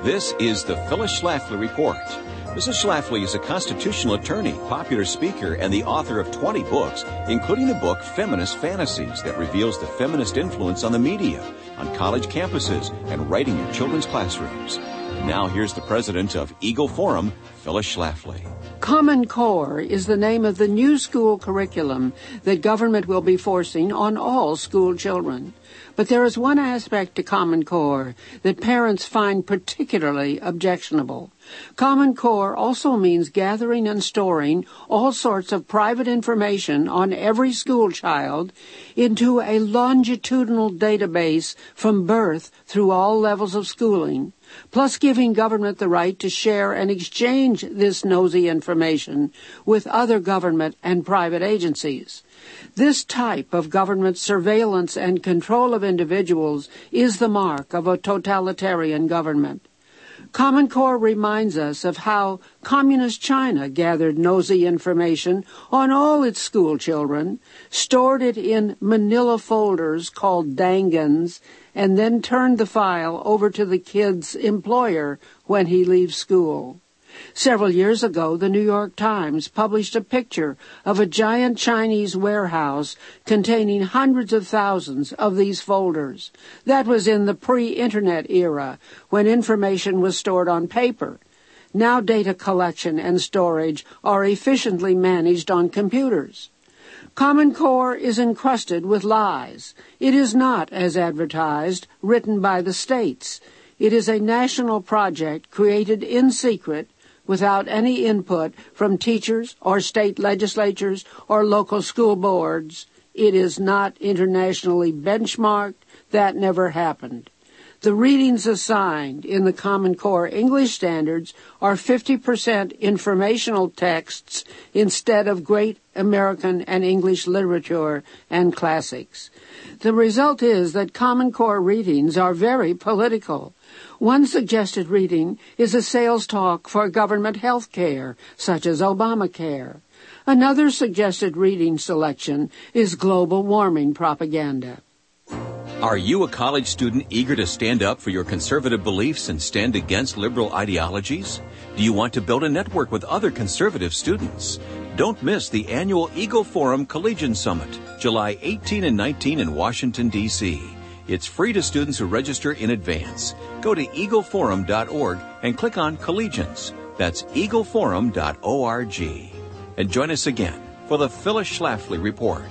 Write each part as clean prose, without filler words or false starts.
This is the Phyllis Schlafly Report. Mrs. Schlafly is a constitutional attorney, popular speaker, and the author of 20 books, including the book Feminist Fantasies that reveals the feminist influence on the media, on college campuses, and right in your children's classrooms. And now here's the president of Eagle Forum, Phyllis Schlafly. Common Core is the name of the new school curriculum that government will be forcing on all school children. But there is one aspect to Common Core that parents find particularly objectionable. Common Core also means gathering and storing all sorts of private information on every school child into a longitudinal database from birth through all levels of schooling, plus giving government the right to share and exchange this nosy information with other government and private agencies. This type of government surveillance and control of individuals is the mark of a totalitarian government. Common Core reminds us of how Communist China gathered nosy information on all its school children, stored it in manila folders called dangans, and then turned the file over to the kid's employer when he leaves school. Several years ago, the New York Times published a picture of a giant Chinese warehouse containing hundreds of thousands of these folders. That was in the pre-internet era, when information was stored on paper. Now data collection and storage are efficiently managed on computers. Common Core is encrusted with lies. It is not, as advertised, written by the states. It is a national project created in secret without any input from teachers or state legislatures or local school boards. It is not internationally benchmarked. That never happened. The readings assigned in the Common Core English standards are 50% informational texts instead of great American and English literature and classics. The result is that Common Core readings are very political. One suggested reading is a sales talk for government health care, such as Obamacare. Another suggested reading selection is global warming propaganda. Are you a college student eager to stand up for your conservative beliefs and stand against liberal ideologies? Do you want to build a network with other conservative students? Don't miss the annual Eagle Forum Collegian Summit, July 18 and 19 in Washington, D.C. It's free to students who register in advance. Go to eagleforum.org and click on Collegians. That's eagleforum.org. And join us again for the Phyllis Schlafly Report.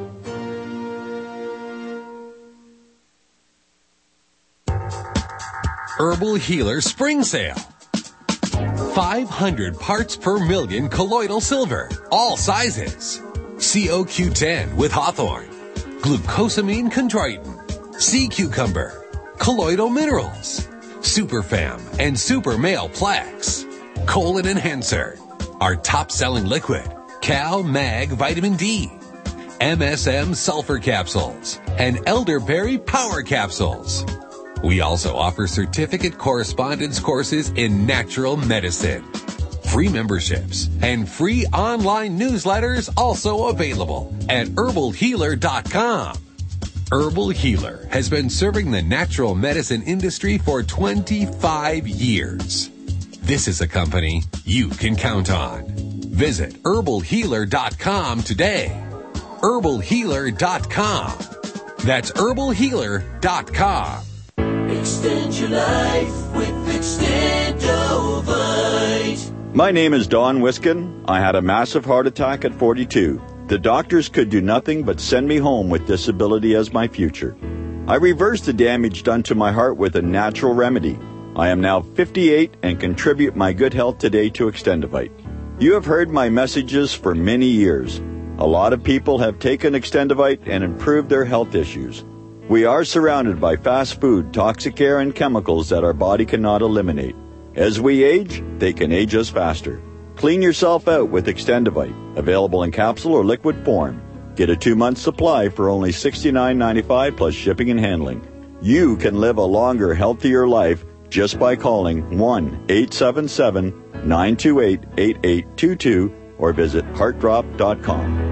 Herbal Healer Spring Sale. 500 parts per million colloidal silver, all sizes. COQ10 with hawthorn, glucosamine chondroitin, sea cucumber, colloidal minerals, Superfam and Super Male Plex, colon enhancer, our top-selling liquid, Cal Mag Vitamin D, MSM sulfur capsules, and elderberry power capsules. We also offer certificate correspondence courses in natural medicine. Free memberships and free online newsletters also available at herbalhealer.com. Herbal Healer has been serving the natural medicine industry for 25 years. This is a company you can count on. Visit herbalhealer.com today. herbalhealer.com. That's herbalhealer.com. Extend your life with Extendovite. My name is Don Wiskin. I had a massive heart attack at 42. The doctors could do nothing but send me home with disability as my future. I reversed the damage done to my heart with a natural remedy. I am now 58 and contribute my good health today to Extendovite. You have heard my messages for many years. A lot of people have taken Extendovite and improved their health issues. We are surrounded by fast food, toxic air, and chemicals that our body cannot eliminate. As we age, they can age us faster. Clean yourself out with Extendovite, available in capsule or liquid form. Get a 2-month supply for only $69.95 plus shipping and handling. You can live a longer, healthier life just by calling 1-877-928-8822 or visit heartdrop.com.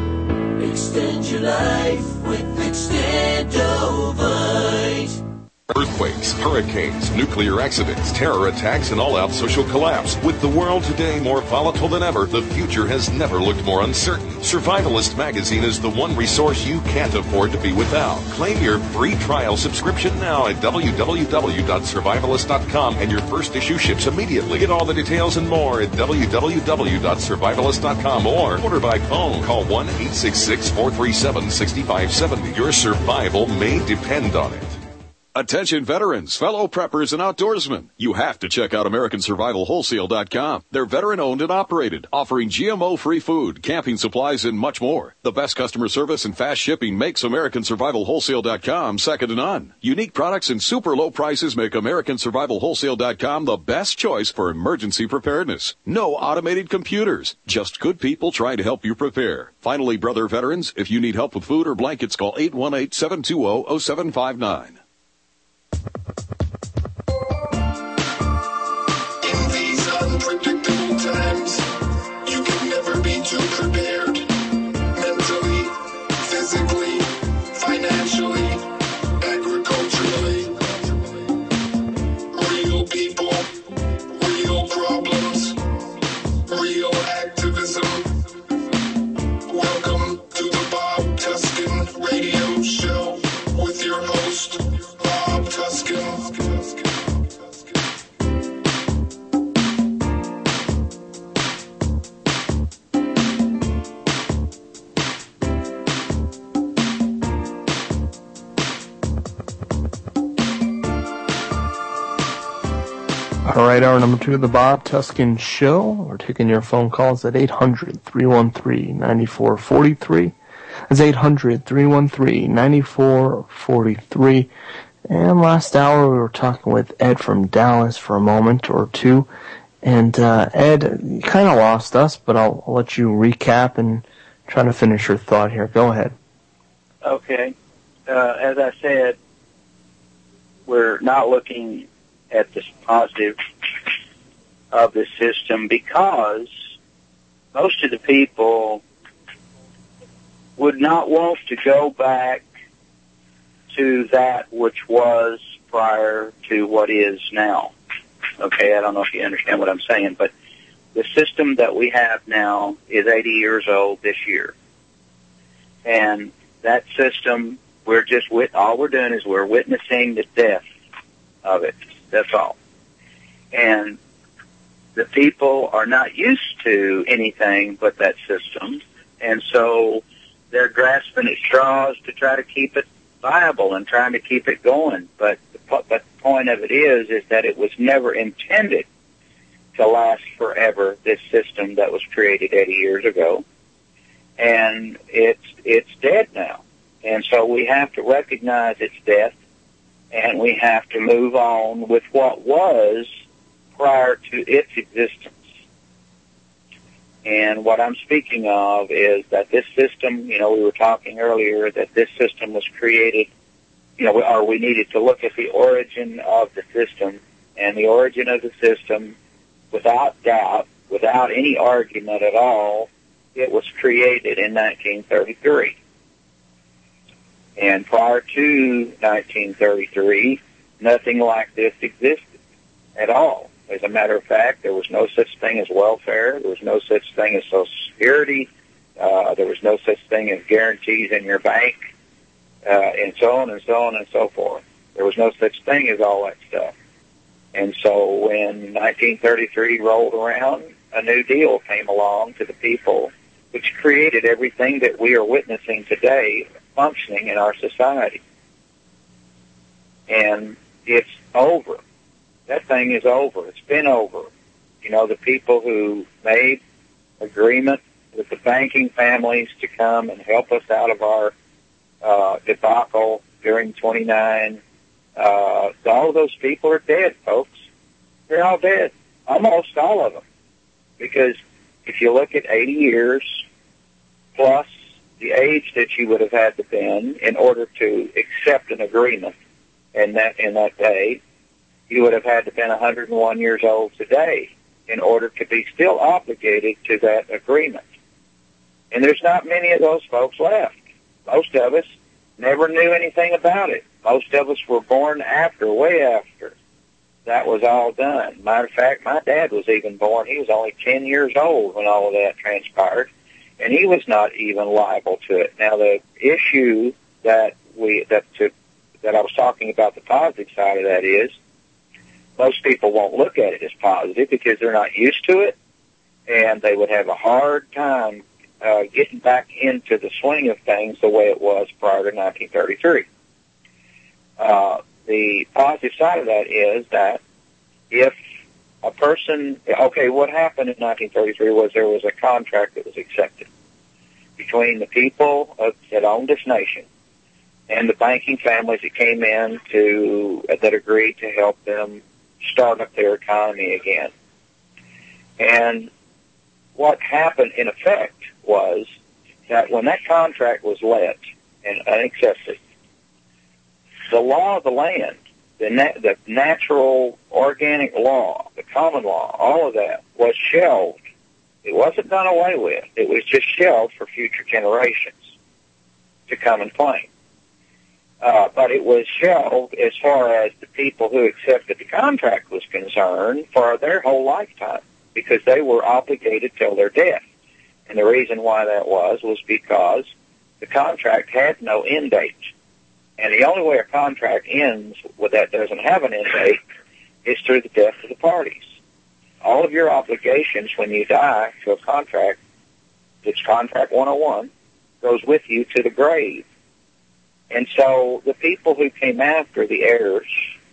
Extend your life with Extendovite. Earthquakes, hurricanes, nuclear accidents, terror attacks, and all-out social collapse. With the world today more volatile than ever, the future has never looked more uncertain. Survivalist Magazine is the one resource you can't afford to be without. Claim your free trial subscription now at www.survivalist.com, and your first issue ships immediately. Get all the details and more at www.survivalist.com or order by phone. Call 1-866-437-6570. Your survival may depend on it. Attention veterans, fellow preppers, and outdoorsmen. You have to check out AmericanSurvivalWholesale.com. They're veteran-owned and operated, offering GMO-free food, camping supplies, and much more. The best customer service and fast shipping makes AmericanSurvivalWholesale.com second to none. Unique products and super low prices make AmericanSurvivalWholesale.com the best choice for emergency preparedness. No automated computers, just good people trying to help you prepare. Finally, brother veterans, if you need help with food or blankets, call 818-720-0759. In these unpredictable times, you can never be too prepared. Mentally, physically, financially, agriculturally. Real people, real problems, real activism. Welcome to the Bob Tuskin Radio Show with your host, Bob Tuskin. All right, hour number 2 of the Bob Tuskin Show. We're taking your phone calls at 800-313-9443. That's 800-313-9443. And last hour we were talking with Ed from Dallas for a moment or two. And Ed, you kind of lost us, but I'll let you recap and try to finish your thought here. Go ahead. Okay. As I said, we're not looking at the positive of the system because most of the people would not want to go back to that which was prior to what is now. Okay, I don't know if you understand what I'm saying, but the system that we have now is 80 years old this year. And that system, all we're doing is we're witnessing the death of it. That's all. And the people are not used to anything but that system. And so they're grasping at straws to try to keep it viable and trying to keep it going. But the point of it is that it was never intended to last forever, this system that was created 80 years ago. And it's dead now. And so we have to recognize its death, and we have to move on with what was prior to its existence. And what I'm speaking of is that this system, we were talking earlier that this system was created, or we needed to look at the origin of the system. And the origin of the system, without doubt, without any argument at all, it was created in 1933. And prior to 1933, nothing like this existed at all. As a matter of fact, there was no such thing as welfare. There was no such thing as Social Security. There was no such thing as guarantees in your bank, and so on and so on and so forth. There was no such thing as all that stuff. And so when 1933 rolled around, a new deal came along to the people, which created everything that we are witnessing today functioning in our society. And it's over. That thing is over. It's been over. The people who made agreement with the banking families to come and help us out of our debacle during 29, all of those people are dead, folks. They're all dead. Almost all of them. Because if you look at 80 years plus the age that you would have had to been in order to accept an agreement in that day, you would have had to been 101 years old today in order to be still obligated to that agreement. And there's not many of those folks left. Most of us never knew anything about it. Most of us were born after, way after that was all done. Matter of fact, my dad was even born. He was only 10 years old when all of that transpired, and he was not even liable to it. Now, the issue that I was talking about, the positive side of that, is most people won't look at it as positive because they're not used to it, and they would have a hard time getting back into the swing of things the way it was prior to 1933. The positive side of that is that if a person, okay, what happened in 1933 was there was a contract that was accepted between the people that owned this nation and the banking families that came in that agreed to help them start up their economy again. And what happened in effect was that when that contract was let and accepted, the law of the land, the natural organic law, the common law, all of that was shelved. It wasn't done away with. It was just shelved for future generations to come and claim. But it was shelved as far as the people who accepted the contract was concerned for their whole lifetime, because they were obligated till their death. And the reason why that was because the contract had no end date. And the only way a contract ends that doesn't have an end date is through the death of the parties. All of your obligations when you die to a contract, it's Contract 101, goes with you to the grave. And so the people who came after the heirs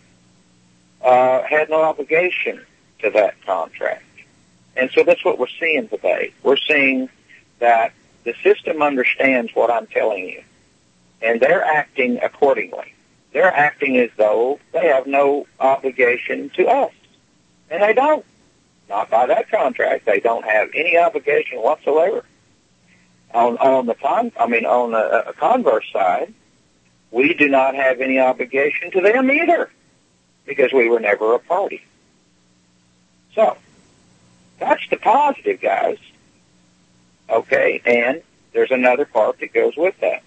had no obligation to that contract. And so that's what we're seeing today. We're seeing that the system understands what I'm telling you, and they're acting accordingly. They're acting as though they have no obligation to us, and they don't. Not by that contract. They don't have any obligation whatsoever. On the converse side, we do not have any obligation to them either, because we were never a party. So that's the positive, guys. Okay, and there's another part that goes with that.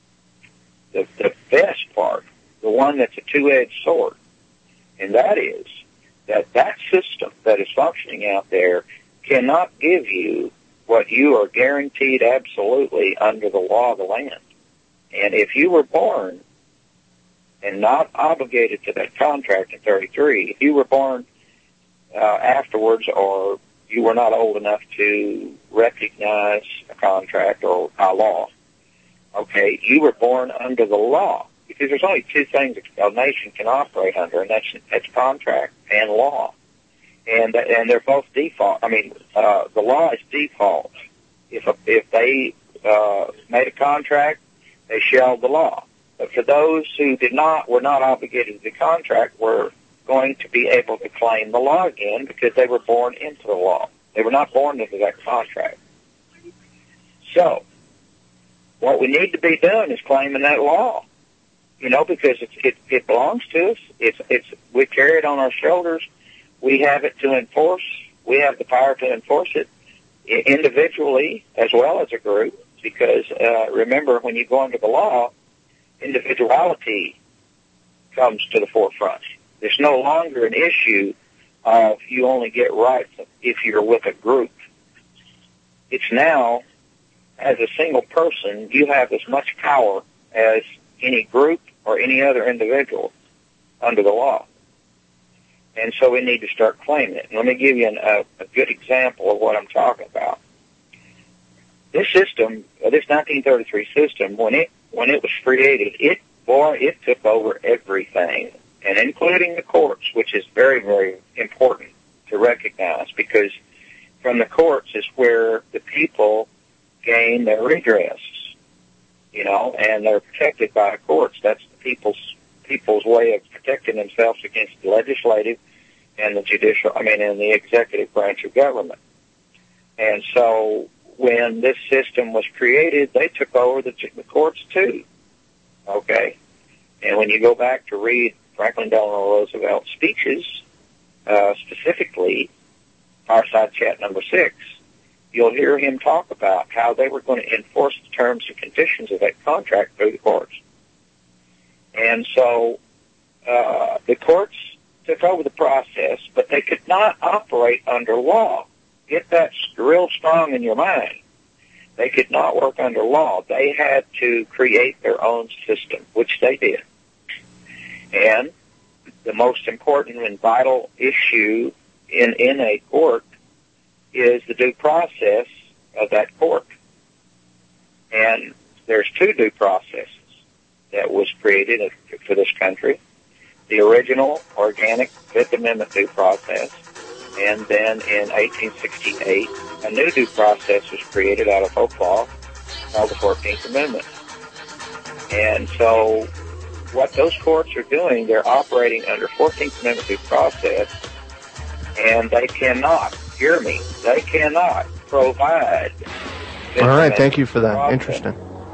The best part, the one that's a two-edged sword, and that is that system that is functioning out there cannot give you what you are guaranteed absolutely under the law of the land. And if you were born and not obligated to that contract in 33, if you were born afterwards, or you were not old enough to recognize a contract or a law, okay, you were born under the law, because there's only two things a nation can operate under, and that's contract and law. And they're both default. The law is default. If they made a contract, they shelved the law. But for those who were not obligated to the contract, were going to be able to claim the law again because they were born into the law. They were not born into that contract. So, what we need to be doing is claiming that law, because it belongs to us. We carry it on our shoulders. We have it to enforce. We have the power to enforce it individually as well as a group, because remember, when you go under the law, individuality comes to the forefront. There's no longer an issue of you only get rights if you're with a group. It's now, as a single person, you have as much power as any group or any other individual under the law. And so we need to start claiming it. And let me give you a good example of what I'm talking about. This system, this 1933 system, when it was created, it took over everything, and including the courts, which is very, very important to recognize, because from the courts is where the people gain their redress, and they're protected by the courts. That's the people's way of protecting themselves against the legislative and the judicial, and the executive branch of government. And so when this system was created, they took over the courts too. Okay? And when you go back to read Franklin Delano Roosevelt's speeches, specifically Fireside Chat number 6, you'll hear him talk about how they were going to enforce the terms and conditions of that contract through the courts. And so the courts took over the process, but they could not operate under law. Get that real strong in your mind. They could not work under law. They had to create their own system, which they did. And the most important and vital issue in a court is the due process of that court. And there's two due processes that was created for this country. The original organic Fifth Amendment due process, and then in 1868, a new due process was created out of folk law called the 14th Amendment. And so what those courts are doing, they're operating under 14th Amendment due process, and they cannot, hear me, they cannot provide. All right, thank you for that. Process. Interesting.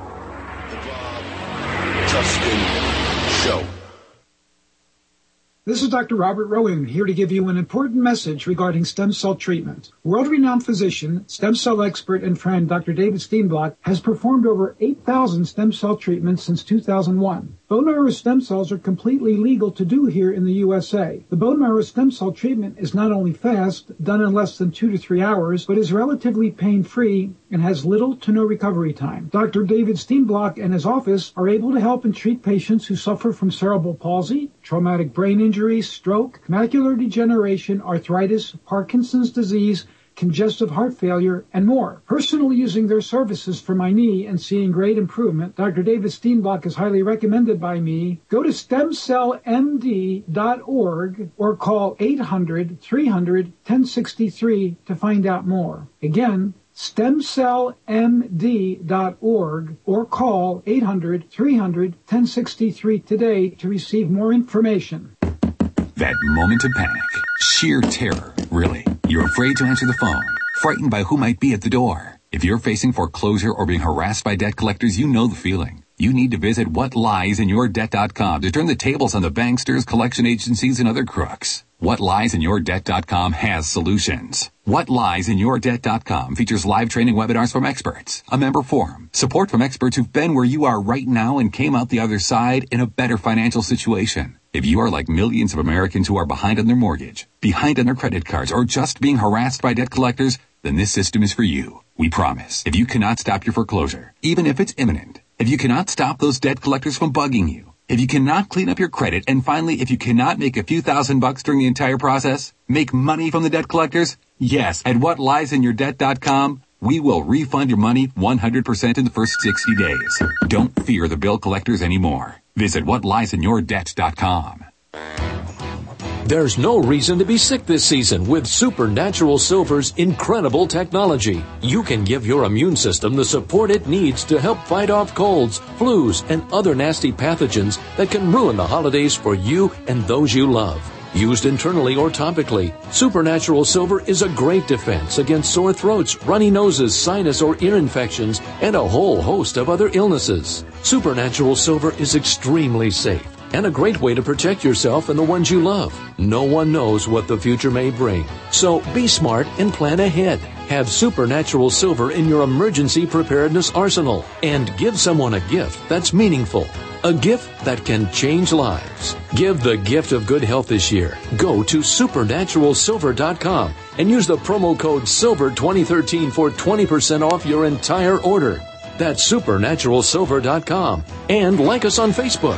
Tuscan Show. This is Dr. Robert Rowan, here to give you an important message regarding stem cell treatment. World-renowned physician, stem cell expert, and friend Dr. David Steenblock has performed over 8,000 stem cell treatments since 2001. Bone marrow stem cells are completely legal to do here in the USA. The bone marrow stem cell treatment is not only fast, done in less than 2 to 3 hours, but is relatively pain-free and has little to no recovery time. Dr. David Steenblock and his office are able to help and treat patients who suffer from cerebral palsy, traumatic brain injury, stroke, macular degeneration, arthritis, Parkinson's disease, congestive heart failure, and more. Personally using their services for my knee and seeing great improvement, Dr. David Steenblock is highly recommended by me. Go to stemcellmd.org or call 800-300-1063 to find out more. Again, stemcellmd.org or call 800-300-1063 today to receive more information. That moment of panic, sheer terror, really. You're afraid to answer the phone, frightened by who might be at the door. If you're facing foreclosure or being harassed by debt collectors, you know the feeling. You need to visit whatliesInYourDebt.com to turn the tables on the banksters, collection agencies, and other crooks. WhatLiesInYourDebt.com has solutions. WhatLiesInYourDebt.com features live training webinars from experts, a member forum, support from experts who've been where you are right now and came out the other side in a better financial situation. If you are like millions of Americans who are behind on their mortgage, behind on their credit cards, or just being harassed by debt collectors, then this system is for you. We promise. If you cannot stop your foreclosure, even if it's imminent, if you cannot stop those debt collectors from bugging you, if you cannot clean up your credit, and finally, if you cannot make a few $1,000s during the entire process, make money from the debt collectors, yes, at WhatLiesInYourDebt.com, we will refund your money 100% in the first 60 days. Don't fear the bill collectors anymore. Visit WhatLiesInYourDebt.com. There's no reason to be sick this season with Supernatural Silver's incredible technology. You can give your immune system the support it needs to help fight off colds, flus, and other nasty pathogens that can ruin the holidays for you and those you love. Used internally or topically, Supernatural Silver is a great defense against sore throats, runny noses, sinus or ear infections, and a whole host of other illnesses. Supernatural Silver is extremely safe and a great way to protect yourself and the ones you love. No one knows what the future may bring, so be smart and plan ahead. Have Supernatural Silver in your emergency preparedness arsenal and give someone a gift that's meaningful. A gift that can change lives. Give the gift of good health this year. Go to supernaturalsilver.com and use the promo code SILVER2013 for 20% off your entire order. That's supernaturalsilver.com. And like us on Facebook.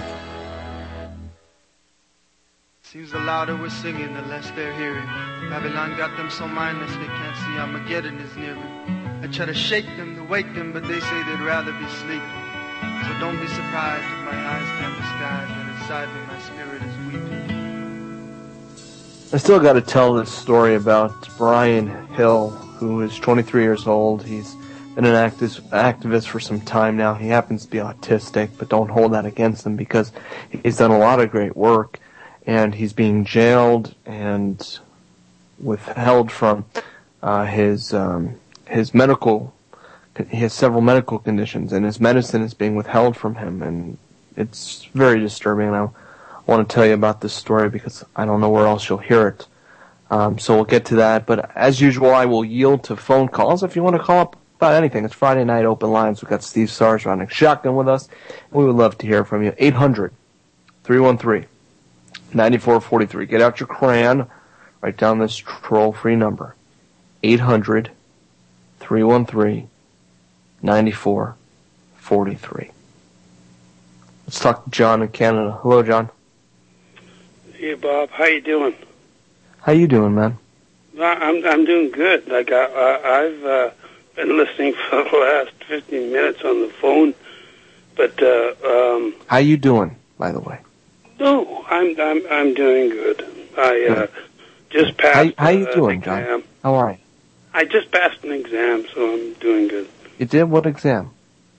Seems the louder we're singing, the less they're hearing. Babylon got them so mindless they can't see Armageddon is nearing. I try to shake them, to wake them, but they say they'd rather be sleeping. So don't be surprised if my eyes turn to skies and inside me my spirit is weeping. I still got to tell this story about Brian Hill, who is 23 years old. He's been an activist for some time now. He happens to be autistic, but don't hold that against him because he's done a lot of great work. And he's being jailed and withheld from his medical. He has several medical conditions, and his medicine is being withheld from him, and it's very disturbing. And I want to tell you about this story because I don't know where else you'll hear it. So we'll get to that. But as usual, I will yield to phone calls if you want to call up about anything. It's Friday night open lines. We've got Steve Sars running shotgun with us, and we would love to hear from you. 800-313-9443. Get out your crayon. Write down this troll-free number. 800-313-9443. Let's talk to John in Canada. Hello, John. Hey, Bob. How you doing? How you doing, man? I'm doing good. Like I've been listening for the last 15 minutes on the phone, but how you doing, by the way? No, I'm doing good. I just passed. How you doing, John? How are you? I just passed an exam, so I'm doing good. You did? What exam?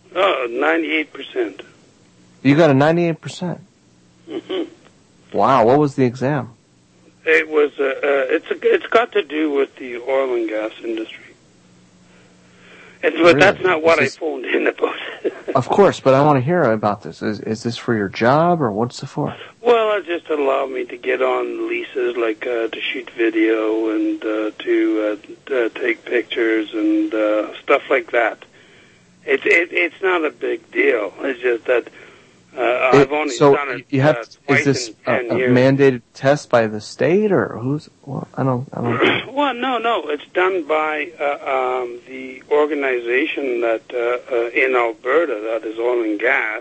98%. You got a 98%. Mm-hmm. Wow, what was the exam? It was. It's got to do with the oil and gas industry. But really? That's not what I phoned in about. Of course, but I want to hear about this. Is this for your job, or what's it for? Well, it just allowed me to get on leases, like to shoot video and to take pictures and stuff like that. It's not a big deal. It's just that I've only done it twice is this in 10 years. Mandated test by the state, or who's? Well, I don't. Well, no. It's done by the organization that in Alberta that is oil and gas.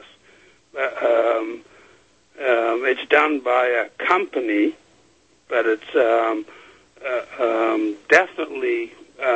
It's done by a company, but it's definitely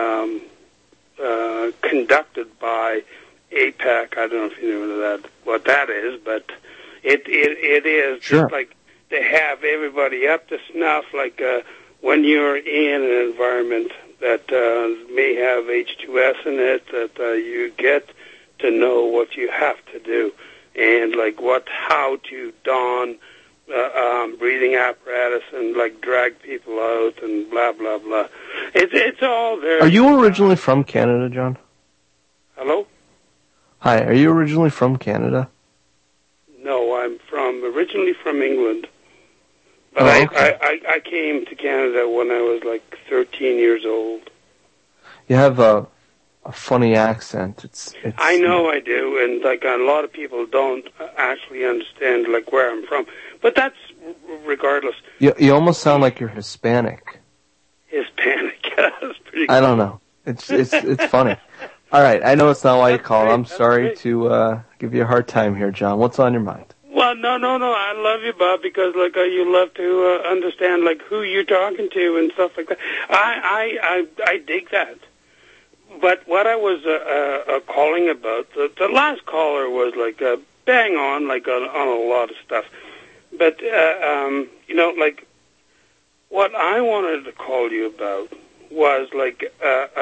conducted by APAC. I don't know if you know what that is, but it is sure. Just like to have everybody up to snuff, like when you're in an environment that may have H2S in it, that you get to know what you have to do and like how to don breathing apparatus and like drag people out and blah blah blah. It's all there. Are you originally from Canada, John? Hello? Hi, are you originally from Canada? No, I'm originally from England. But okay. I came to Canada when I was like 13 years old. You have a funny accent. It's I know I do, and like a lot of people don't actually understand like where I'm from. But that's regardless. You almost sound like you're Hispanic. Hispanic, that's pretty cool. I don't know. It's funny. All right, I know it's not why you called. I'm sorry to give you a hard time here, John. What's on your mind? Well, no. I love you, Bob, because like you love to understand like who you're talking to and stuff like that. I dig that. But what I was calling about, the last caller was like bang on, like on a lot of stuff. But like what I wanted to call you about was like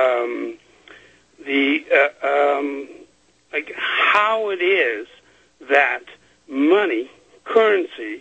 like how it is that money, currency,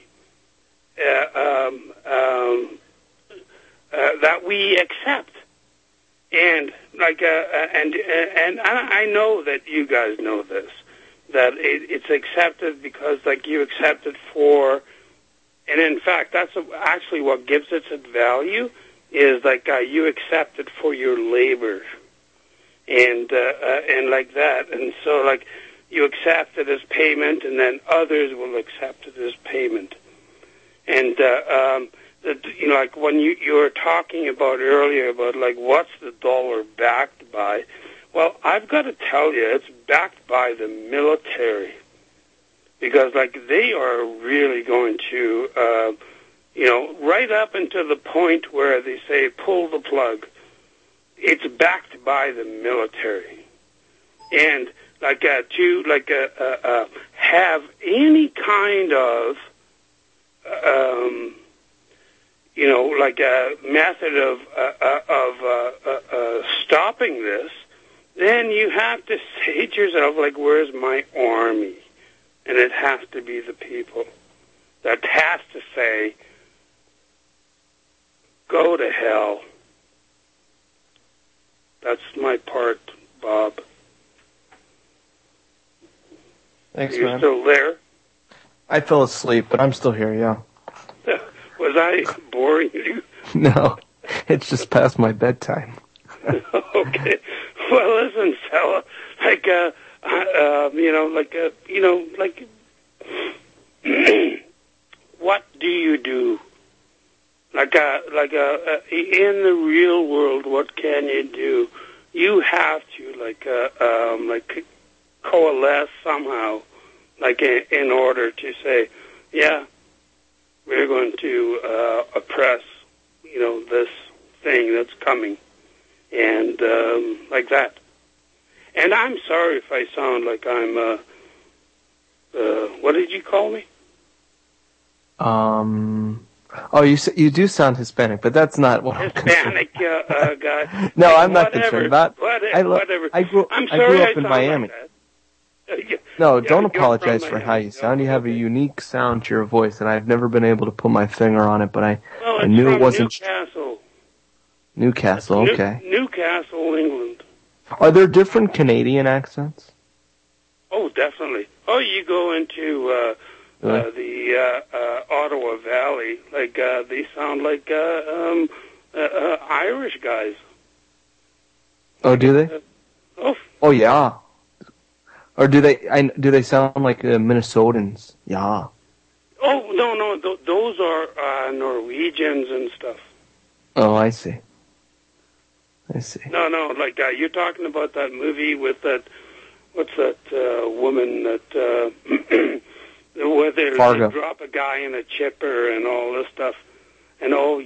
that we accept, and like and I know that you guys know this, that it's accepted because like you accept it for, and in fact that's actually what gives it its value is like you accept it for your labor. And like that, and so like you accept it as payment, and then others will accept it as payment. And like when you were talking about earlier about like what's the dollar backed by? Well, I've got to tell you, it's backed by the military, because like they are really going to, right up until the point where they say pull the plug. It's backed by the military, and like to like have any kind of like a method of stopping this, then you have to say to yourself like, where's my army? And it has to be the people that has to say, go to hell. That's my part, Bob. Thanks, man. Are you still there? I fell asleep, but I'm still here, yeah. Was I boring you? No, it's just past my bedtime. Okay. Well, listen, fella, like, you do? In the real world, what can you do? You have to coalesce somehow, in order to say, yeah, we're going to oppress, this thing that's coming, and like that. And I'm sorry if I sound like I'm. What did you call me? Oh, you do sound Hispanic, but that's not what Hispanic guy. No, I'm not concerned about. Whatever. I grew up in Miami. No, don't apologize for how you sound. You have a unique sound to your voice, and I've never been able to put my finger on it, but I knew it wasn't. Newcastle, okay. Newcastle, England. Are there different Canadian accents? Oh, definitely. Oh, you go into the Ottawa Valley, they sound like Irish guys. Oh, do they? Oh, yeah. Or do they sound like Minnesotans? Yeah. Oh, no, those are Norwegians and stuff. Oh, I see. No, you're talking about that movie with that, what's that woman that, where they drop a guy in a chipper and all this stuff. And no,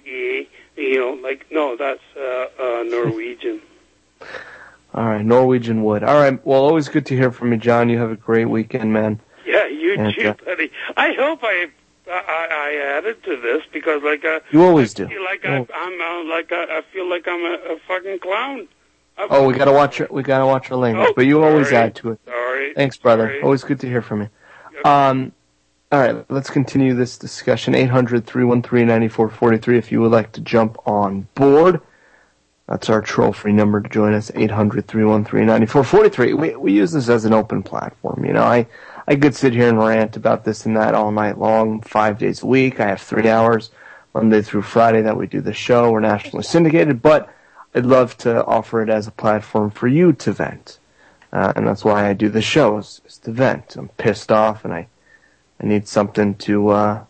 that's Norwegian. All right, Norwegian Wood. All right, well, always good to hear from you, John. You have a great weekend, man. Yeah, you too, buddy. I hope I added to this because, you always do. I feel like I'm a fucking clown. Oh, we gotta watch our language, but you always add to it. Sorry. Thanks, brother. Sorry. Always good to hear from you. All right, let's continue this discussion. 800-313-9443 if you would like to jump on board. That's our troll-free number to join us, 800-313-9443. We use this as an open platform. I could sit here and rant about this and that all night long, 5 days a week. I have 3 hours, Monday through Friday, that we do the show. We're nationally syndicated, but I'd love to offer it as a platform for you to vent. And that's why I do the show, is to vent. I'm pissed off, and I need something to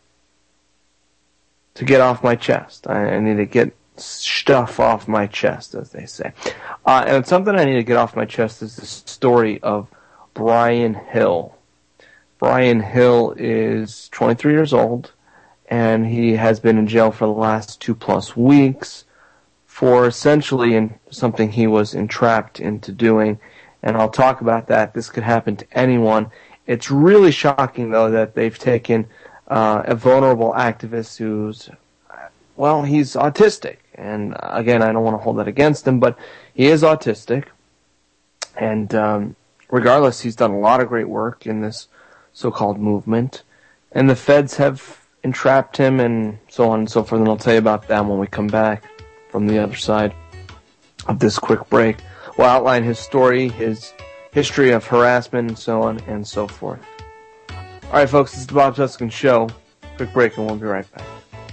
get off my chest. I need to get stuff off my chest, as they say. And something I need to get off my chest is the story of Brian Hill. Brian Hill is 23 years old, and he has been in jail for the last 2+ weeks for essentially something he was entrapped into doing. And I'll talk about that. This could happen to anyone. It's really shocking, though, that they've taken a vulnerable activist who's, he's autistic. And again, I don't want to hold that against him, but he is autistic. And regardless, he's done a lot of great work in this so-called movement. And the feds have entrapped him and so on and so forth. And I'll tell you about that when we come back from the other side of this quick break. We'll outline his story, his history of harassment, and so on and so forth. All right, folks, this is the Bob Tuskin Show. Quick break, and we'll be right back.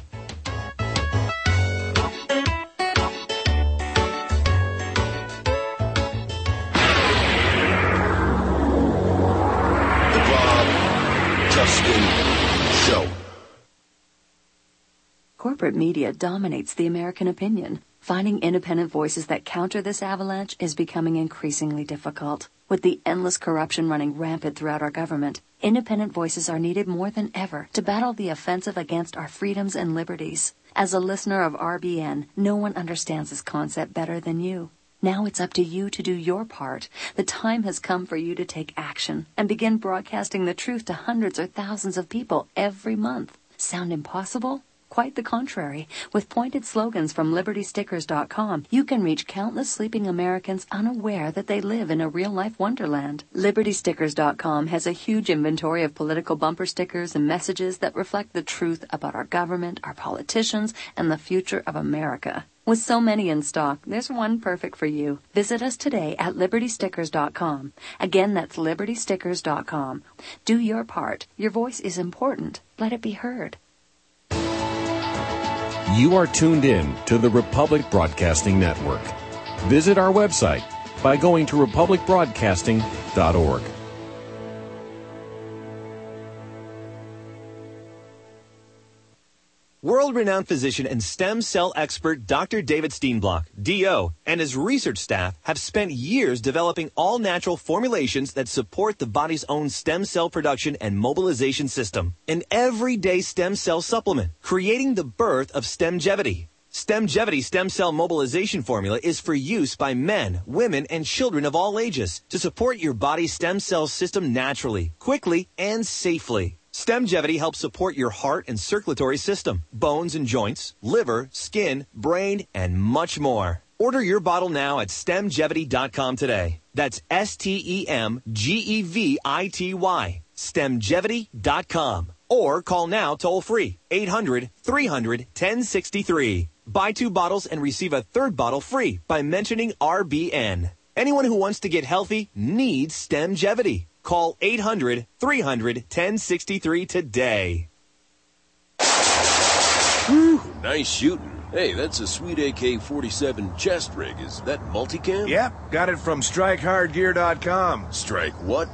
Corporate media dominates the American opinion. Finding independent voices that counter this avalanche is becoming increasingly difficult. With the endless corruption running rampant throughout our government, independent voices are needed more than ever to battle the offensive against our freedoms and liberties. As a listener of RBN, no one understands this concept better than you. Now it's up to you to do your part. The time has come for you to take action and begin broadcasting the truth to hundreds or thousands of people every month. Sound impossible? Quite the contrary. With pointed slogans from LibertyStickers.com, you can reach countless sleeping Americans unaware that they live in a real-life wonderland. LibertyStickers.com has a huge inventory of political bumper stickers and messages that reflect the truth about our government, our politicians, and the future of America. With so many in stock, there's one perfect for you. Visit us today at LibertyStickers.com. Again, that's LibertyStickers.com. Do your part. Your voice is important. Let it be heard. You are tuned in to the Republic Broadcasting Network. Visit our website by going to republicbroadcasting.org. World-renowned physician and stem cell expert Dr. David Steenblock, DO, and his research staff have spent years developing all-natural formulations that support the body's own stem cell production and mobilization system. An everyday stem cell supplement, creating the birth of Stemgevity. Stemgevity stem cell mobilization formula is for use by men, women, and children of all ages to support your body's stem cell system naturally, quickly, and safely. Stemgevity helps support your heart and circulatory system, bones and joints, liver, skin, brain, and much more. Order your bottle now at stemgevity.com today. That's STEMGEVITY. Stemgevity.com. Or call now toll-free, 800-300-1063. Buy 2 bottles and receive a 3rd bottle free by mentioning RBN. Anyone who wants to get healthy needs Stemgevity. Call 800-300-1063 today. Whew, nice shooting. Hey, that's a sweet AK-47 chest rig. Is that multicam? Yep, got it from StrikeHardGear.com. Strike what?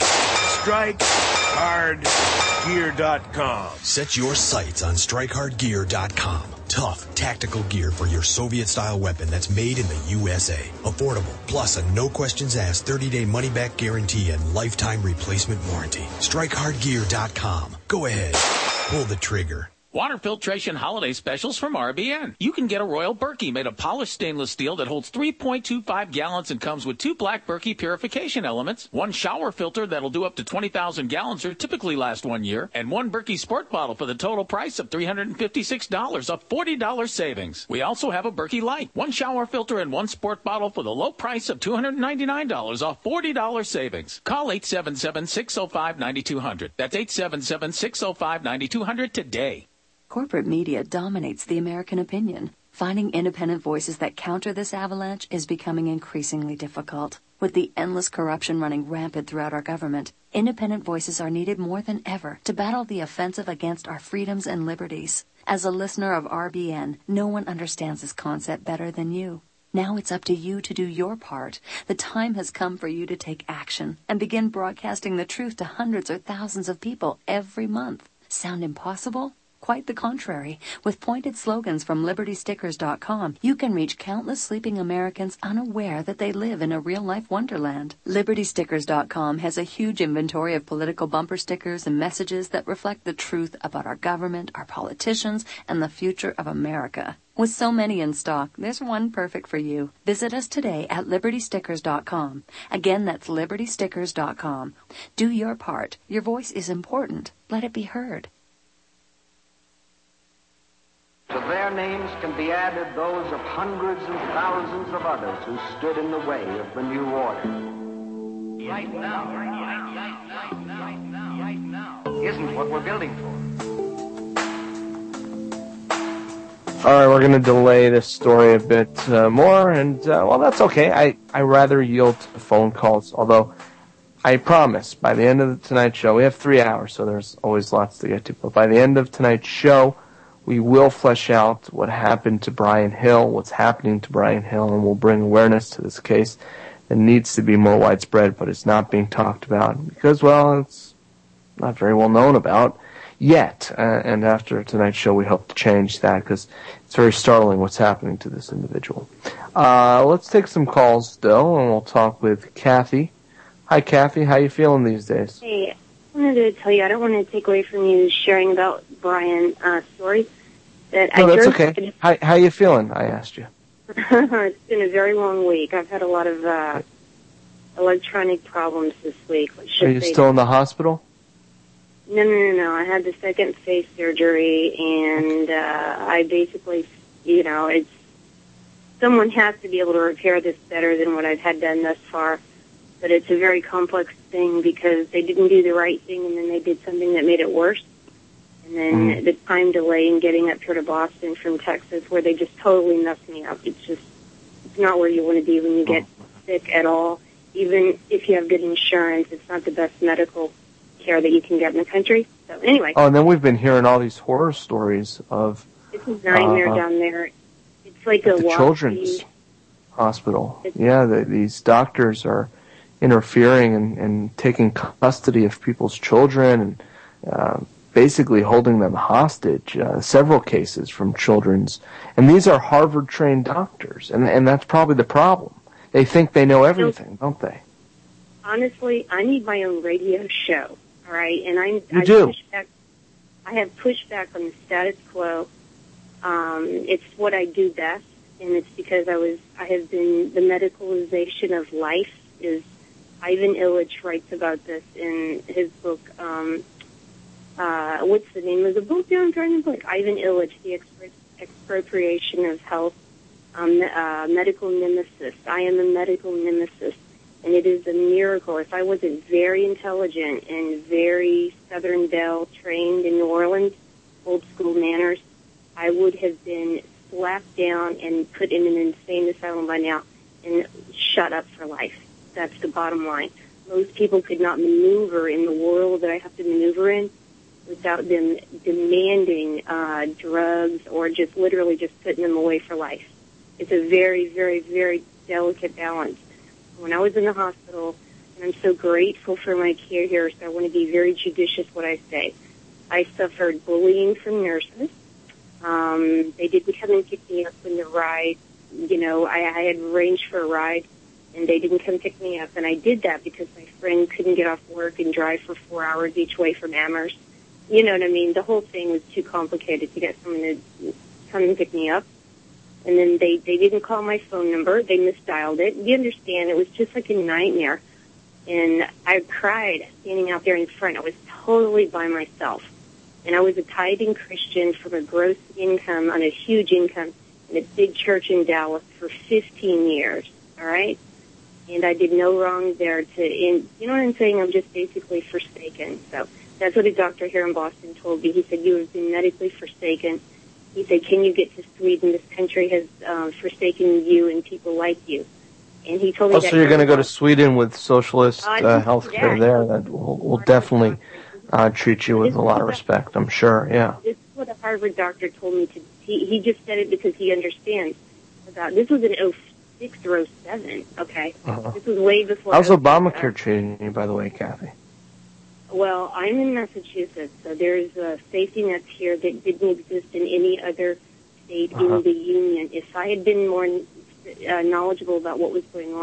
StrikeHardGear.com. Set your sights on StrikeHardGear.com. Tough, tactical gear for your Soviet-style weapon that's made in the USA. Affordable, plus a no-questions-asked 30-day money-back guarantee and lifetime replacement warranty. StrikeHardGear.com. Go ahead. Pull the trigger. Water filtration holiday specials from RBN. You can get a Royal Berkey made of polished stainless steel that holds 3.25 gallons and comes with 2 black Berkey purification elements, 1 shower filter that'll do up to 20,000 gallons or typically last 1 year, and 1 Berkey sport bottle for the total price of $356, a $40 savings. We also have a Berkey Light, 1 shower filter and 1 sport bottle for the low price of $299, a $40 savings. Call 877-605-9200. That's 877-605-9200 today. Corporate media dominates the American opinion. Finding independent voices that counter this avalanche is becoming increasingly difficult. With the endless corruption running rampant throughout our government, independent voices are needed more than ever to battle the offensive against our freedoms and liberties. As a listener of RBN, no one understands this concept better than you. Now it's up to you to do your part. The time has come for you to take action and begin broadcasting the truth to hundreds or thousands of people every month. Sound impossible? Quite the contrary. With pointed slogans from LibertyStickers.com, you can reach countless sleeping Americans unaware that they live in a real-life wonderland. LibertyStickers.com has a huge inventory of political bumper stickers and messages that reflect the truth about our government, our politicians, and the future of America. With so many in stock, there's one perfect for you. Visit us today at LibertyStickers.com. Again, that's LibertyStickers.com. Do your part. Your voice is important. Let it be heard. To their names can be added those of hundreds and thousands of others who stood in the way of the new order. Right now isn't what we're building for. All right, we're going to delay this story a bit more, and, well, that's okay. I rather yield to phone calls, although I promise by the end of tonight's show, we have 3 hours, so there's always lots to get to, but by the end of tonight's show, we will flesh out what happened to Brian Hill, what's happening to Brian Hill, and we'll bring awareness to this case that needs to be more widespread, but it's not being talked about because, well, it's not very well known about yet. And after tonight's show, we hope to change that because it's very startling what's happening to this individual. Let's take some calls, though, and we'll talk with Kathy. Hi, Kathy. How you feeling these days? Hey. I wanted to tell you, I don't want to take away from you sharing about Brian's story. No, that's okay. How you feeling? I asked you. It's been a very long week. I've had a lot of electronic problems this week. Are you still in the hospital? No. I had the second face surgery, and I basically, it's someone has to be able to repair this better than what I've had done thus far. But it's a very complex thing because they didn't do the right thing and then they did something that made it worse. And then the time delay in getting up here to Boston from Texas where they just totally messed me up. It's not where you want to be when you get sick at all. Even if you have good insurance, it's not the best medical care that you can get in the country. So anyway. Oh, and then we've been hearing all these horror stories of... It's a nightmare down there. It's like a the children's hospital. These doctors are interfering and taking custody of people's children, and basically holding them hostage, several cases from children's. And these are Harvard-trained doctors, and that's probably the problem. They think they know everything, don't they? Honestly, I need my own radio show, all right? And I have pushback on the status quo. It's what I do best, and it's because I have been, the medicalization of life is, Ivan Illich writes about this in his book, what's the name of the book? I'm trying to think. Ivan Illich, The Expropriation of Health, Medical Nemesis. I am a medical nemesis, and it is a miracle. If I wasn't very intelligent and very Southern Belle trained in New Orleans, old school manners, I would have been slapped down and put in an insane asylum by now and shut up for life. That's the bottom line. Most people could not maneuver in the world that I have to maneuver in without them demanding drugs or just literally just putting them away for life. It's a very, very, very delicate balance. When I was in the hospital, and I'm so grateful for my care here, so I want to be very judicious what I say. I suffered bullying from nurses. They didn't come and pick me up when the ride, I had arranged for a ride, and they didn't come pick me up. And I did that because my friend couldn't get off work and drive for 4 hours each way from Amherst. You know what I mean? The whole thing was too complicated to get someone to come and pick me up. And then they didn't call my phone number. They misdialed it. You understand? It was just like a nightmare. And I cried standing out there in front. I was totally by myself. And I was a tithing Christian from a gross income on a huge income in a big church in Dallas for 15 years. All right? And I did no wrong there you know what I'm saying? I'm just basically forsaken. So that's what a doctor here in Boston told me. He said, you have been medically forsaken. He said, can you get to Sweden? This country has forsaken you and people like you. And he told me that. Also, you're going to go to Sweden with socialist health care there. That will definitely treat you with a lot of respect, I'm sure, yeah. This is what a Harvard doctor told me to. He just said it because he understands. This was in 06 or 07, okay? Uh-huh. This was way before. How's Obamacare treating you, by the way, Kathy? Well, I'm in Massachusetts, so there's safety nets here that didn't exist in any other state in the union. If I had been more knowledgeable about what was going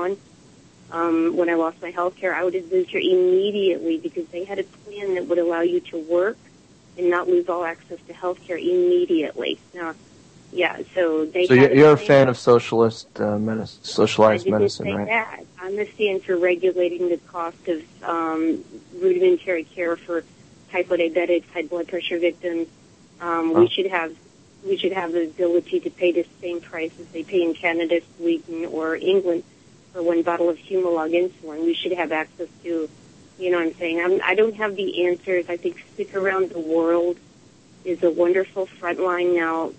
on when I lost my health care, I would have moved here immediately because they had a plan that would allow you to work and not lose all access to health care immediately. Now, yeah, so they. So you're a fan of socialized medicine, right? That. I'm a fan for regulating the cost of rudimentary care for type 1 diabetics, high blood pressure victims. We should have the ability to pay the same price as they pay in Canada, Sweden, or England for one bottle of Humalog insulin. We should have access to, you know what I'm saying? I don't have the answers. I think Stick Around the World is a wonderful front line now.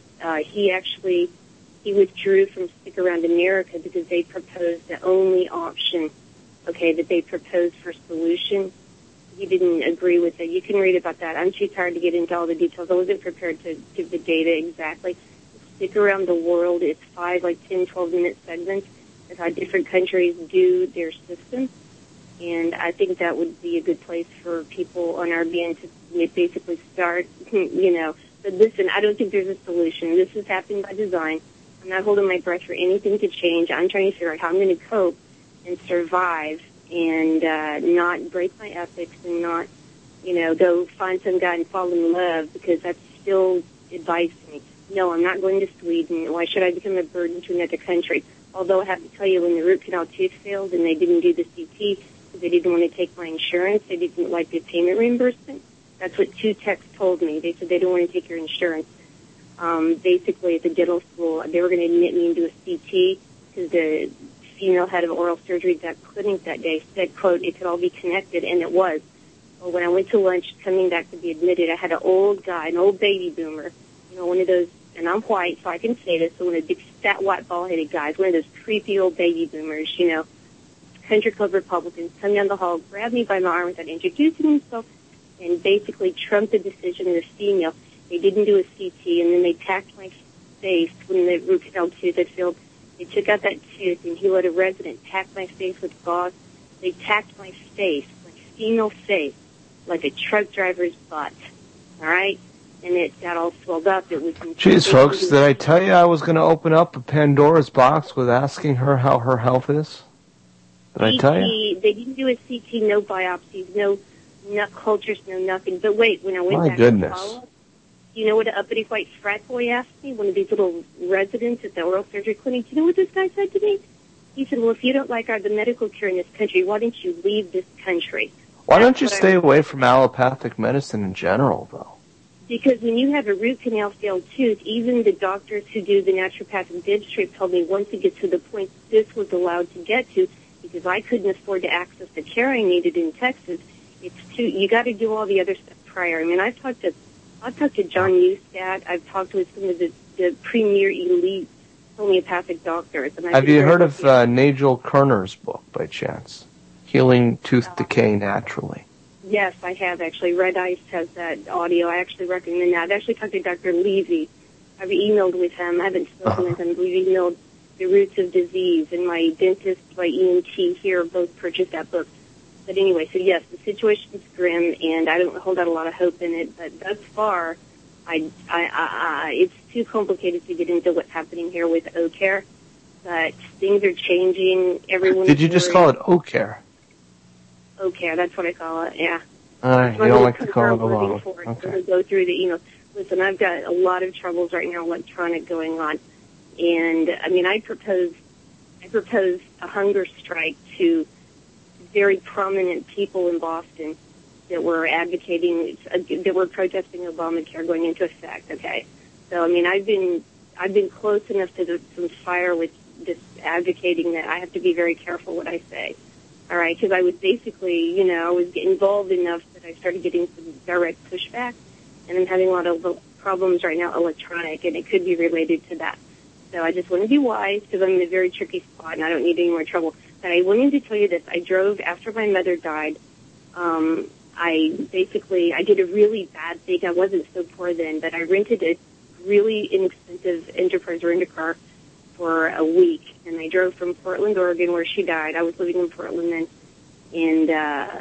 He withdrew from Stick Around America because they proposed the only option, that they proposed for solution. He didn't agree with it. You can read about that. I'm too tired to get into all the details. I wasn't prepared to give the data exactly. Stick Around the World, it's 5, 10, 12-minute segments of how different countries do their system. And I think that would be a good place for people on RBN to basically start, But listen, I don't think there's a solution. This is happening by design. I'm not holding my breath for anything to change. I'm trying to figure out how I'm going to cope and survive and not break my ethics and not, go find some guy and fall in love because that's still advice to me. No, I'm not going to Sweden. Why should I become a burden to another country? Although I have to tell you, when the root canal tooth failed and they didn't do the CT because they didn't want to take my insurance, they didn't like the payment reimbursement. That's what 2 techs told me. They said they don't want to take your insurance. Basically, at the dental school, they were going to admit me into a CT because the female head of oral surgery at that clinic that day said, quote, it could all be connected, and it was. Well, when I went to lunch, coming back to be admitted, I had an old guy, an old baby boomer, one of those, and I'm white, so I can say this, so one of the big, fat, white, bald-headed guys, one of those creepy old baby boomers, country club Republicans, come down the hall, grab me by my arm without introducing himself, and basically trumped the decision of the female. They didn't do a CT, and then they tacked my face when the root canal tooth had failed. They took out that tooth, and he let a resident tack my face with gauze. They tacked my face, my female face, like a truck driver's butt. All right? And it got all swelled up. It was. Jeez, folks, did I tell you I was going to open up a Pandora's box with asking her how her health is? Did I tell you? They didn't do a CT, no biopsies, no cultures, no nothing. But wait, when I went My back goodness. to follow-up, you know what an uppity white frat boy asked me? One of these little residents at the oral surgery clinic. Do you know what this guy said to me? He said, well, if you don't like the medical care in this country, why don't you leave this country? Why don't you stay away from allopathic medicine in general, though? Because when you have a root canal failed tooth, even the doctors who do the naturopathic dentistry told me once it gets to the point this was allowed to get to, because I couldn't afford to access the care I needed in Texas, you got to do all the other stuff prior. I mean, I've talked to John Newstat. I've talked with some of the premier elite homeopathic doctors. And Have you heard of Nigel Kerner's book, by chance? Healing Tooth Decay Naturally. Yes, I have, actually. Red Ice has that audio. I actually recommend that. I've actually talked to Dr. Levy. I've emailed with him. I haven't spoken with him. We've emailed The Roots of Disease, and my dentist, my ENT here, both purchased that book. But anyway, so yes, the situation's grim, and I don't hold out a lot of hope in it. But thus far, it's too complicated to get into what's happening here with O-Care. But things are changing. Everyone. Did you just call it O-Care? O-Care, that's what I call it. Yeah. All right, you don't like to call it alone. Okay. Go through the emails. Listen, I've got a lot of troubles right now, electronic going on, and I mean, I proposed a hunger strike to very prominent people in Boston that were advocating, that were protesting Obamacare going into effect. Okay, so I mean, I've been close enough to some fire with this advocating that I have to be very careful what I say. All right, because I was basically, I was involved enough that I started getting some direct pushback, and I'm having a lot of problems right now, electronic, and it could be related to that. So I just want to be wise because I'm in a very tricky spot, and I don't need any more trouble. But I wanted to tell you this. I drove after my mother died. I did a really bad thing. I wasn't so poor then, but I rented a really inexpensive Enterprise rent-a-car for a week, and I drove from Portland, Oregon, where she died. I was living in Portland then, and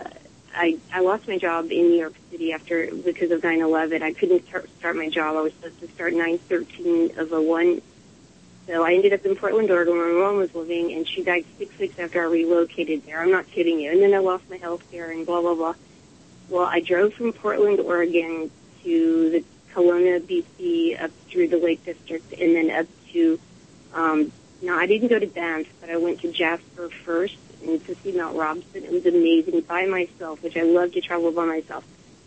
I lost my job in New York City because of 9/11. I couldn't start my job. I was supposed to start 9/13/01. So I ended up in Portland, Oregon, where my mom was living, and she died 6 weeks after I relocated there. I'm not kidding you. And then I lost my health care and blah, blah, blah. Well, I drove from Portland, Oregon to the Kelowna, BC, up through the Lake District, and then up to, no, I didn't go to Banff, but I went to Jasper first and to see Mount Robson. It was amazing by myself, which I love to travel by myself.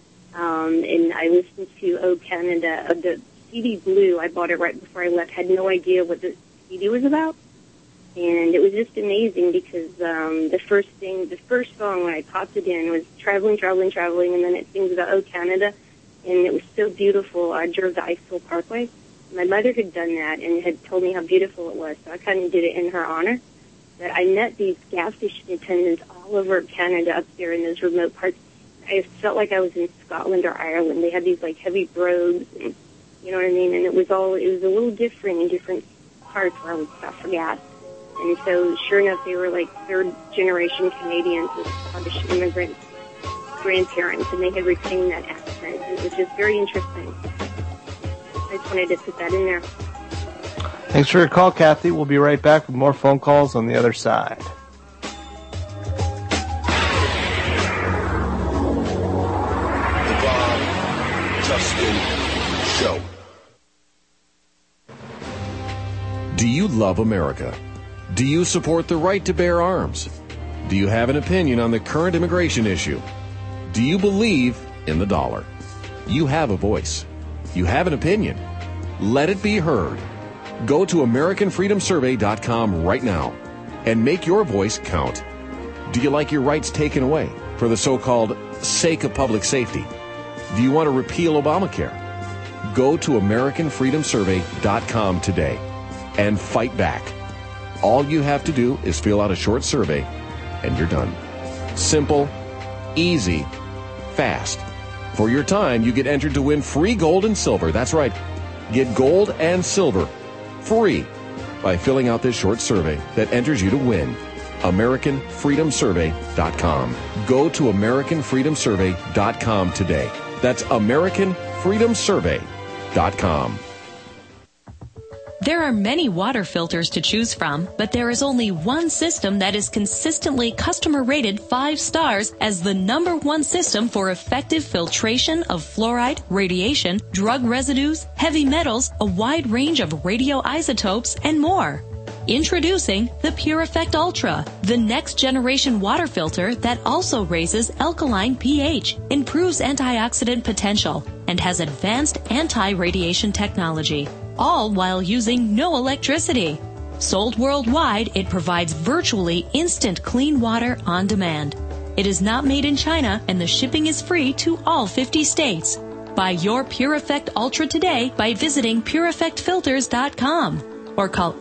And I listened to O Canada, the CD Blue. I bought it right before I left. Had no idea what the CD was about, and it was just amazing because the first song when I popped it in was traveling, and then it sings about O Canada, and it was so beautiful. I drove the Iceville Parkway. My mother had done that and had told me how beautiful it was, so I kind of did it in her honor. But I met these gas station attendants all over Canada up there in those remote parts. I felt like I was in Scotland or Ireland. They had these like heavy brogues, and you know what I mean? And it was a little different in different parts where I would stop for gas. And so, sure enough, they were like third-generation Canadians with Scottish immigrant grandparents, and they had retained that accent. It was just very interesting. I just wanted to put that in there. Thanks for your call, Kathy. We'll be right back with more phone calls on the other side. The Bob Tuskin Show. Do you love America? Do you support the right to bear arms? Do you have an opinion on the current immigration issue? Do you believe in the dollar? You have a voice. You have an opinion. Let it be heard. Go to AmericanFreedomSurvey.com right now and make your voice count. Do you like your rights taken away for the so-called sake of public safety? Do you want to repeal Obamacare? Go to AmericanFreedomSurvey.com today and fight back. All you have to do is fill out a short survey and you're done. Simple, easy, fast. For your time, you get entered to win free gold and silver. That's right. Get gold and silver free by filling out this short survey that enters you to win. AmericanFreedomSurvey.com. Go to AmericanFreedomSurvey.com today. That's AmericanFreedomSurvey.com. freedomsurvey.com. There are many water filters to choose from, but there is only one system that is consistently customer rated 5 stars as the #1 system for effective filtration of fluoride, radiation, drug residues, heavy metals, a wide range of radioisotopes, and more. Introducing the Pure Effect Ultra, the next generation water filter that also raises alkaline pH, improves antioxidant potential, and has advanced anti-radiation technology, all while using no electricity. Sold worldwide, it provides virtually instant clean water on demand. It is not made in China, and the shipping is free to all 50 states. Buy your Pure Effect Ultra today by visiting PureEffectFilters.com. or call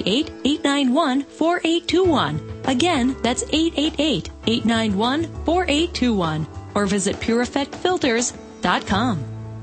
888-891-4821. Again, that's 888-891-4821. Or visit PureEffectFilters.com.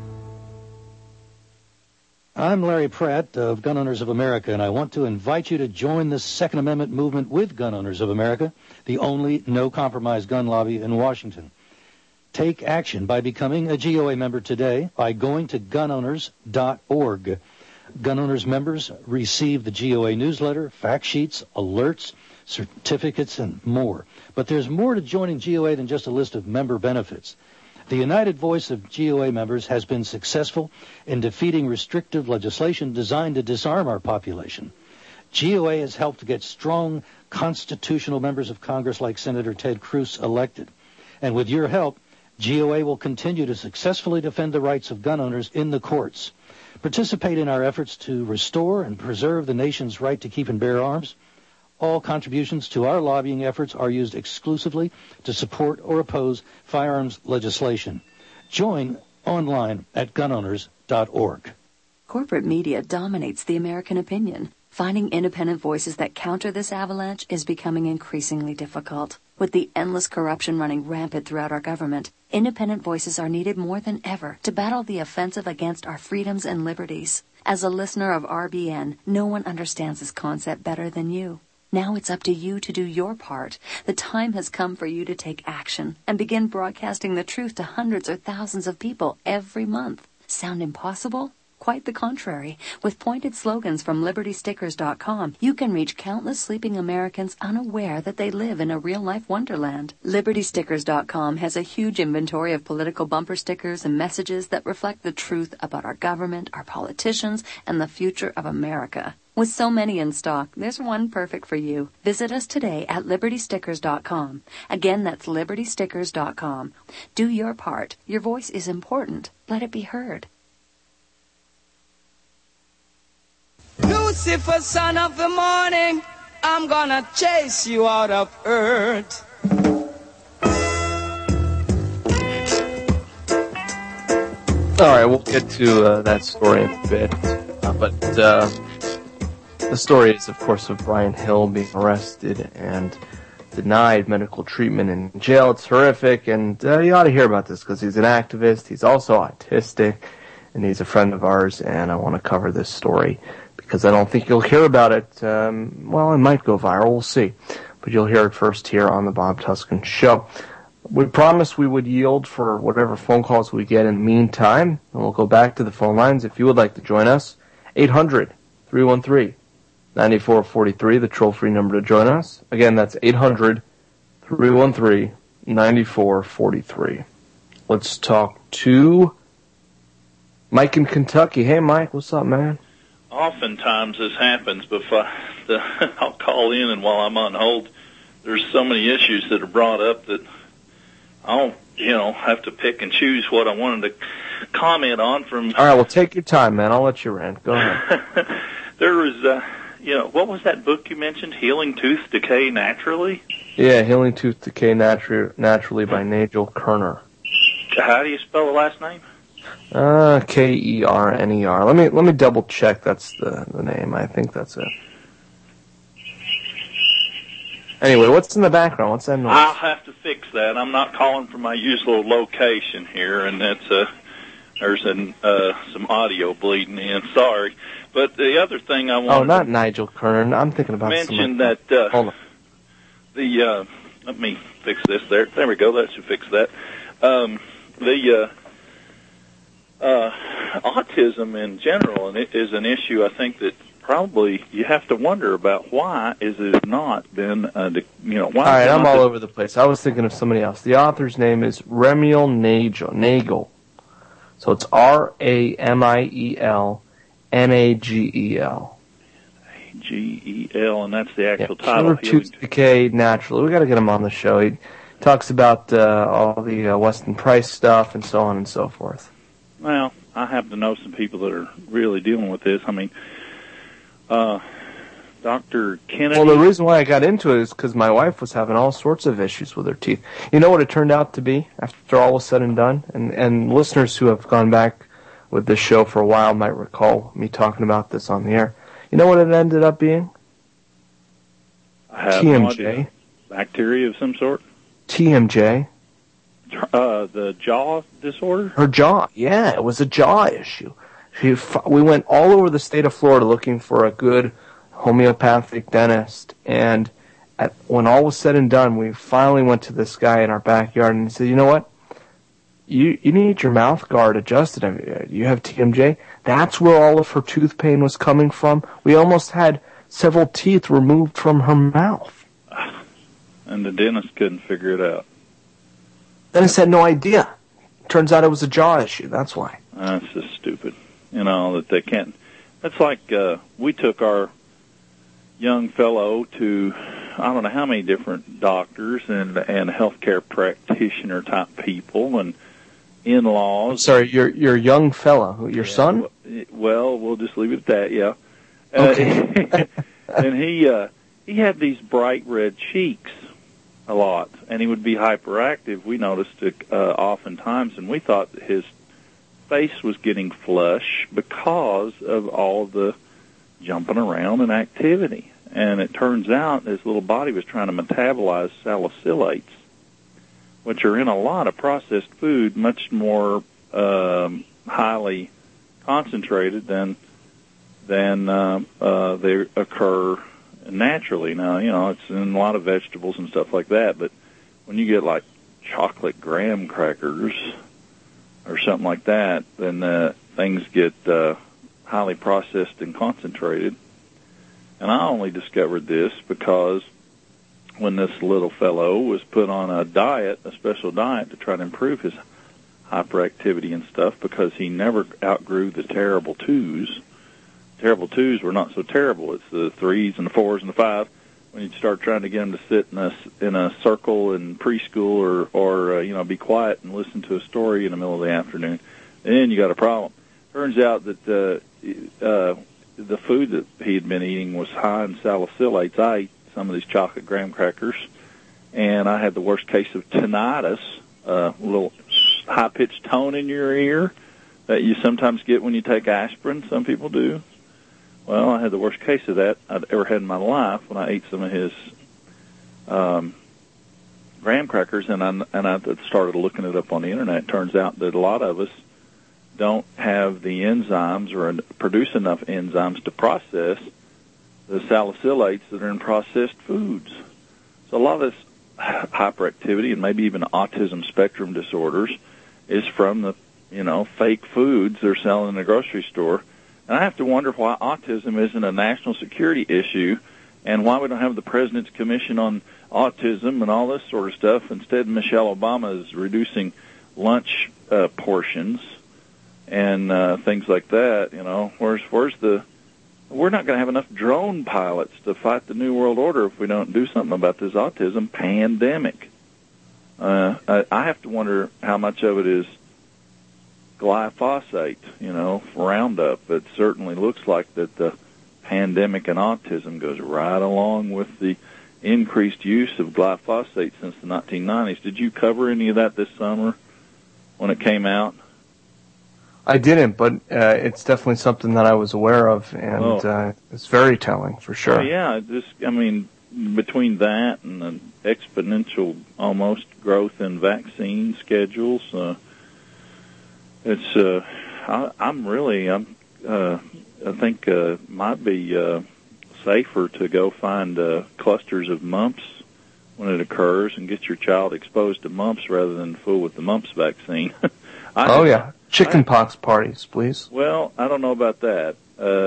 I'm Larry Pratt of Gun Owners of America, and I want to invite you to join the Second Amendment movement with Gun Owners of America, the only no-compromise gun lobby in Washington. Take action by becoming a GOA member today by going to gunowners.org. Gun Owners members receive the GOA newsletter, fact sheets, alerts, certificates, and more. But there's more to joining GOA than just a list of member benefits. The united voice of GOA members has been successful in defeating restrictive legislation designed to disarm our population. GOA has helped get strong constitutional members of Congress like Senator Ted Cruz elected. And with your help, GOA will continue to successfully defend the rights of gun owners in the courts. Participate in our efforts to restore and preserve the nation's right to keep and bear arms. All contributions to our lobbying efforts are used exclusively to support or oppose firearms legislation. Join online at gunowners.org. Corporate media dominates the American opinion. Finding independent voices that counter this avalanche is becoming increasingly difficult. With the endless corruption running rampant throughout our government, independent voices are needed more than ever to battle the offensive against our freedoms and liberties. As a listener of RBN, no one understands this concept better than you. Now it's up to you to do your part. The time has come for you to take action and begin broadcasting the truth to hundreds or thousands of people every month. Sound impossible? Quite the contrary. With pointed slogans from LibertyStickers.com, you can reach countless sleeping Americans unaware that they live in a real-life wonderland. LibertyStickers.com has a huge inventory of political bumper stickers and messages that reflect the truth about our government, our politicians, and the future of America. With so many in stock, there's one perfect for you. Visit us today at LibertyStickers.com. Again, that's LibertyStickers.com. Do your part. Your voice is important. Let it be heard. Lucifer, son of the morning, I'm gonna chase you out of earth. All right, we'll get to that story in a bit. But the story is, of course, of Brian Hill being arrested and denied medical treatment in jail. It's horrific, and you ought to hear about this because he's an activist. He's also autistic, and he's a friend of ours, and I want to cover this story because I don't think you'll hear about it. Well, it might go viral. We'll see. But you'll hear it first here on the Bob Tuskin Show. We promised we would yield for whatever phone calls we get in the meantime, and we'll go back to the phone lines. If you would like to join us, 800-313-9443, the toll-free number to join us. Again, that's 800-313-9443. Let's talk to Mike in Kentucky. Hey, Mike, what's up, man? Oftentimes this happens, but I'll call in, and while I'm on hold, there's so many issues that are brought up that I don't, have to pick and choose what I wanted to comment on from. All right, well, take your time, man. I'll let you rant. Go ahead. There was, what was that book you mentioned? Healing Tooth Decay Naturally? Yeah, Healing Tooth Decay Naturally by Nigel Kerner. How do you spell the last name? Kerner. Let me double check. That's the name. I think that's it. Anyway, what's in the background? What's that noise? I'll have to fix that. I'm not calling from my usual location here, and there's some audio bleeding in. Sorry, but the other thing I wanted. Oh, not Nigel Kerner. I'm thinking about. Mention that. Hold on. Let me fix this. There we go. That should fix that. autism in general, and it is an issue I think that probably you have to wonder about. Why is it not been, why? All right, I'm all over the place. I was thinking of somebody else. The author's name is Ramiel Nagel. So it's Ramiel Nagel. Nagel, and that's the actual title. Silver Tooth Decay Naturally. We got to get him on the show. He talks about all the Weston Price stuff and so on and so forth. Well, I happen to know some people that are really dealing with this. I mean, Dr. Kennedy. Well, the reason why I got into it is because my wife was having all sorts of issues with her teeth. You know what it turned out to be after all was said and done? And listeners who have gone back with this show for a while might recall me talking about this on the air. You know what it ended up being? TMJ. Bacteria of some sort? TMJ. The jaw disorder? Her jaw. Yeah, it was a jaw issue. We went all over the state of Florida looking for a good homeopathic dentist, and when all was said and done, we finally went to this guy in our backyard, and he said, you know what? You need your mouth guard adjusted. You have TMJ. That's where all of her tooth pain was coming from. We almost had several teeth removed from her mouth. And the dentist couldn't figure it out. Dentist had no idea. Turns out it was a jaw issue. That's why. That's just stupid. That they can't. That's like we took our young fellow to I don't know how many different doctors and healthcare practitioner type people and in-laws. I'm sorry, your young fella, your son? Well, we'll just leave it at that. Yeah. Okay. And he had these bright red cheeks a lot, and he would be hyperactive. We noticed it oftentimes, and we thought that his face was getting flush because of all the jumping around and activity. And it turns out his little body was trying to metabolize salicylates, which are in a lot of processed food, much more highly concentrated than they occur naturally. Now, it's in a lot of vegetables and stuff like that, but when you get like chocolate graham crackers or something like that, then things get highly processed and concentrated. And I only discovered this because when this little fellow was put on a special diet to try to improve his hyperactivity and stuff, because he never outgrew the terrible twos. Terrible twos were not so terrible. It's the 3s and the 4s and the 5. When you start trying to get them to sit in a circle in preschool or be quiet and listen to a story in the middle of the afternoon, then you got a problem. Turns out that the food that he had been eating was high in salicylates. I ate some of these chocolate graham crackers, and I had the worst case of tinnitus, a little high-pitched tone in your ear that you sometimes get when you take aspirin. Some people do. Well, I had the worst case of that I'd ever had in my life when I ate some of his graham crackers, and I started looking it up on the internet. It turns out that a lot of us don't have the enzymes or produce enough enzymes to process the salicylates that are in processed foods. So a lot of this hyperactivity and maybe even autism spectrum disorders is from the, fake foods they're selling in the grocery store. And I have to wonder why autism isn't a national security issue and why we don't have the President's Commission on Autism and all this sort of stuff. Instead, Michelle Obama is reducing lunch portions and things like that. We're not going to have enough drone pilots to fight the New World Order if we don't do something about this autism pandemic. I have to wonder how much of it is glyphosate, Roundup. It certainly looks like that the pandemic and autism goes right along with the increased use of glyphosate since the 1990s. Did you cover any of that this summer when it came out? I didn't, but it's definitely something that I was aware of, and it's very telling, for sure. Yeah, between that and the exponential almost growth in vaccine schedules, I think it might be safer to go find clusters of mumps when it occurs and get your child exposed to mumps rather than fool with the mumps vaccine. Chickenpox parties, please. Well, I don't know about that.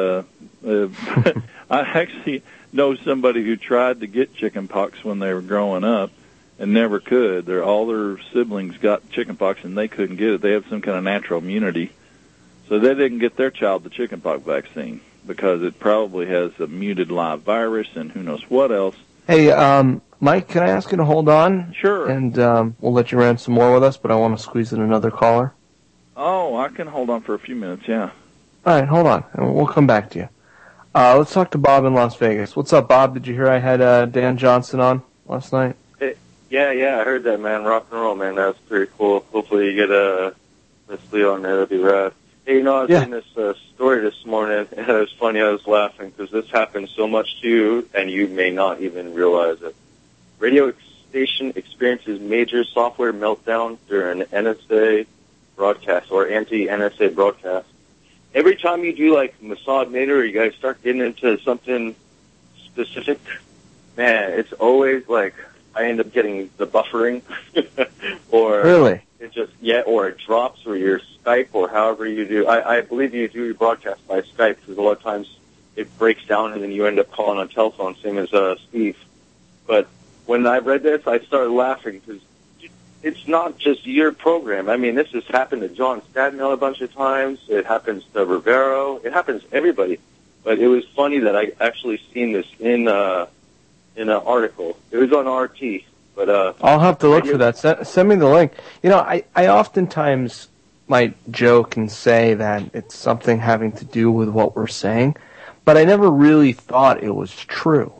I actually know somebody who tried to get chickenpox when they were growing up and never could. All their siblings got chickenpox and they couldn't get it. They have some kind of natural immunity. So they didn't get their child the chickenpox vaccine because it probably has a muted live virus and who knows what else. Hey, Mike, can I ask you to hold on? Sure. And we'll let you rant some more with us, but I want to squeeze in another caller. Oh, I can hold on for a few minutes, yeah. All right, hold on, and we'll come back to you. Let's talk to Bob in Las Vegas. What's up, Bob? Did you hear I had Dan Johnson on last night? Yeah, I heard that, man. Rock and roll, man. That's pretty cool. Hopefully you get Miss Leo on there. That'd be rad. Hey, I was reading this story this morning, and it was funny. I was laughing because this happens so much to you, and you may not even realize it. Radio station experiences major software meltdown during NSA broadcast or anti-NSA broadcast. Every time you do like Mossad Nader or you guys start getting into something specific, man, it's always like I end up getting the buffering or really it just or it drops or your Skype or however you do. I believe you do your broadcast by Skype because a lot of times it breaks down and then you end up calling on telephone, same as Steve. But when I read this, I started laughing because it's not just your program. I mean, this has happened to John Stadnell a bunch of times. It happens to Rivero. It happens to everybody. But it was funny that I actually seen this in an article. It was on RT. But I'll have to look for that. Send me the link. You know, I oftentimes might joke and say that it's something having to do with what we're saying, but I never really thought it was true.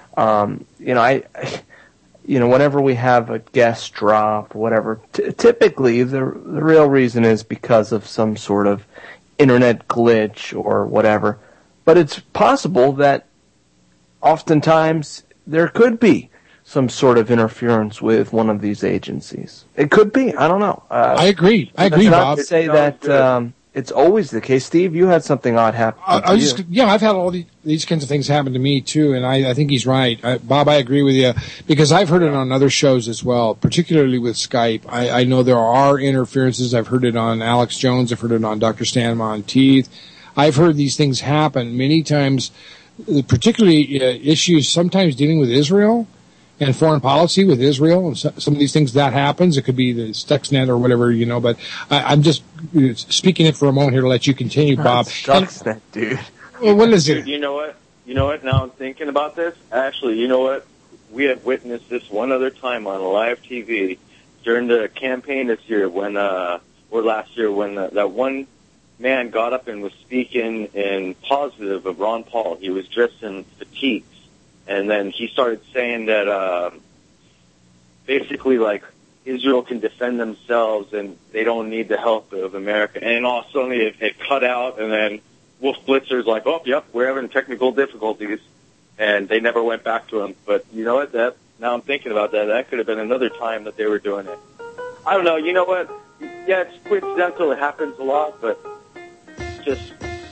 Whenever we have a guest drop, whatever, typically the real reason is because of some sort of internet glitch or whatever. But it's possible that oftentimes there could be some sort of interference with one of these agencies. It could be. I don't know. I agree. Bob. Not to say that it's always the case. Steve, you had something odd happen to you. I've had all these kinds of things happen to me, too, and I think he's right. Bob, I agree with you, because I've heard it on other shows as well, particularly with Skype. I know there are interferences. I've heard it on Alex Jones. I've heard it on Dr. Stan Monteith. I've heard these things happen many times, particularly issues sometimes dealing with Israel and foreign policy with Israel, and some of these things that happens. It could be the Stuxnet or whatever, but I'm just speaking it for a moment here to let you continue, Bob. Stuxnet, dude. Well, what is it? You know what? Now I'm thinking about this. Actually, you know what? We have witnessed this one other time on live TV during the campaign this year or last year when that one man got up and was speaking in positive of Ron Paul. He was dressed in fatigues. And then he started saying that basically, like, Israel can defend themselves and they don't need the help of America. And all of a sudden it cut out, and then Wolf Blitzer's like, oh, yep, we're having technical difficulties. And they never went back to him. But you know what? Now I'm thinking about that. That could have been another time that they were doing it. I don't know. You know what? Yeah, it's coincidental. It happens a lot, but it's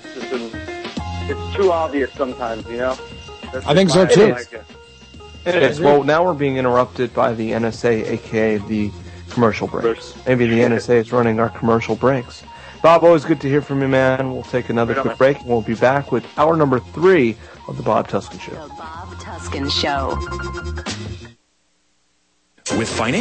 too obvious sometimes, I think so, too. It is. Well, now we're being interrupted by the NSA, a.k.a. the commercial breaks. Maybe the NSA is running our commercial breaks. Bob, always good to hear from you, man. We'll take another quick break, and we'll be back with hour number 3 of The Bob Tuskin Show. The Bob Tuskin Show. With financial